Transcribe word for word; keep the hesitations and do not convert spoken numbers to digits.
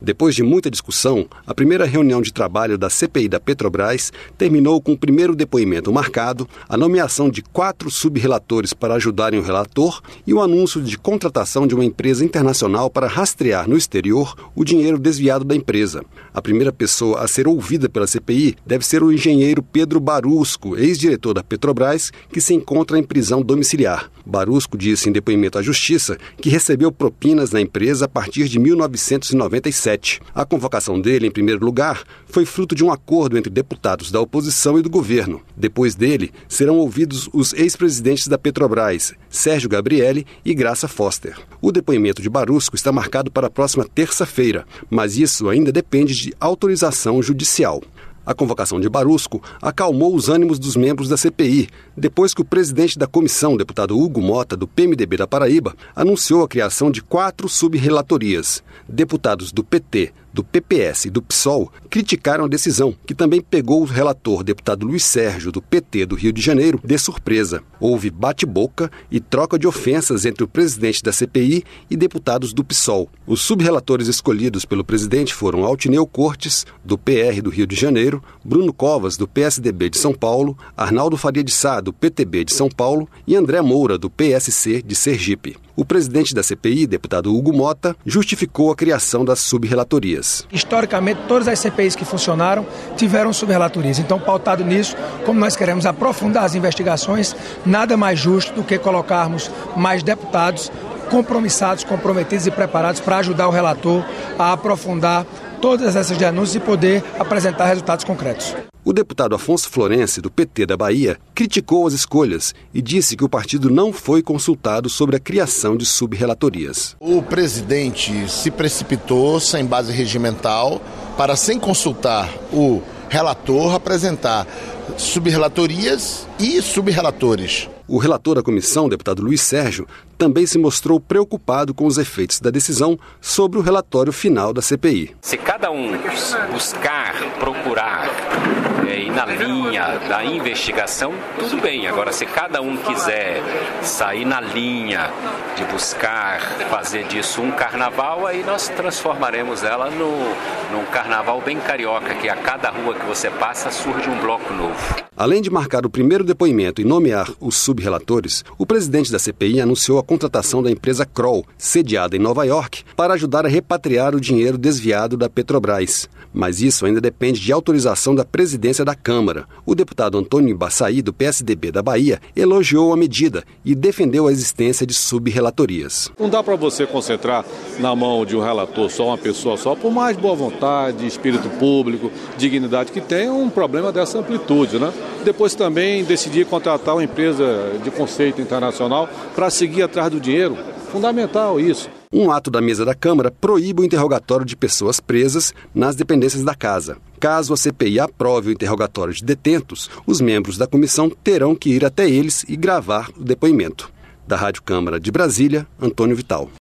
Depois de muita discussão, a primeira reunião de trabalho da C P I da Petrobras terminou com o primeiro depoimento marcado, a nomeação de quatro subrelatores para ajudarem o relator e o anúncio de contratação de uma empresa internacional para rastrear no exterior o dinheiro desviado da empresa. A primeira pessoa a ser ouvida pela C P I deve ser o engenheiro Pedro Barusco, ex-diretor da Petrobras, que se encontra em prisão domiciliar. Barusco disse em depoimento à Justiça que recebeu propinas na empresa a partir de mil novecentos e noventa e sete. A convocação dele, em primeiro lugar, foi fruto de um acordo entre deputados da oposição e do governo. Depois dele, serão ouvidos os ex-presidentes da Petrobras, Sérgio Gabrielli e Graça Foster. O depoimento de Barusco está marcado para a próxima terça-feira, mas isso ainda depende de autorização judicial. A convocação de Barusco acalmou os ânimos dos membros da C P I, depois que o presidente da comissão, deputado Hugo Mota, do P M D B da Paraíba, anunciou a criação de quatro subrelatorias. Deputados do P T, do P P S e do P SOL criticaram a decisão, que também pegou o relator, deputado Luiz Sérgio, do P T do Rio de Janeiro, de surpresa. Houve bate-boca e troca de ofensas entre o presidente da C P I e deputados do P SOL. Os subrelatores escolhidos pelo presidente foram Altineu Cortes, do P R do Rio de Janeiro, Bruno Covas, do P S D B de São Paulo, Arnaldo Faria de Sá, do P T B de São Paulo e André Moura, do P S C de Sergipe. O presidente da C P I, deputado Hugo Mota, justificou a criação das subrelatorias. Historicamente, todas as C P Is que funcionaram tiveram subrelatorias. Então, pautado nisso, como nós queremos aprofundar as investigações, nada mais justo do que colocarmos mais deputados compromissados, comprometidos e preparados para ajudar o relator a aprofundar todas essas denúncias e poder apresentar resultados concretos. O deputado Afonso Florense, do P T da Bahia, criticou as escolhas e disse que o partido não foi consultado sobre a criação de subrelatorias. O presidente se precipitou sem base regimental para, sem consultar o relator, apresentar subrelatorias e subrelatores. O relator da comissão, deputado Luiz Sérgio, também se mostrou preocupado com os efeitos da decisão sobre o relatório final da C P I. Se cada um buscar, procurar é, ir na linha da investigação, tudo bem. Agora, se cada um quiser sair na linha de buscar fazer disso um carnaval, aí nós transformaremos ela no, num carnaval bem carioca, que a cada rua que você passa surge um bloco novo. Além de marcar o primeiro depoimento e nomear os subrelatores, o presidente da C P I anunciou a contratação da empresa Kroll, sediada em Nova York, para ajudar a repatriar o dinheiro desviado da Petrobras. Mas isso ainda depende de autorização da presidência da Câmara. O deputado Antônio Baçaí, do P S D B da Bahia, elogiou a medida e defendeu a existência de subrelatorias. Não dá para você concentrar na mão de um relator só, uma pessoa só, por mais boa vontade, espírito público, dignidade que tenha, um problema dessa amplitude, né? Depois também decidir contratar uma empresa de conceito internacional para seguir atrás do dinheiro. Fundamental isso. Um ato da mesa da Câmara proíbe o interrogatório de pessoas presas nas dependências da casa. Caso a C P I aprove o interrogatório de detentos, os membros da comissão terão que ir até eles e gravar o depoimento. Da Rádio Câmara de Brasília, Antônio Vital.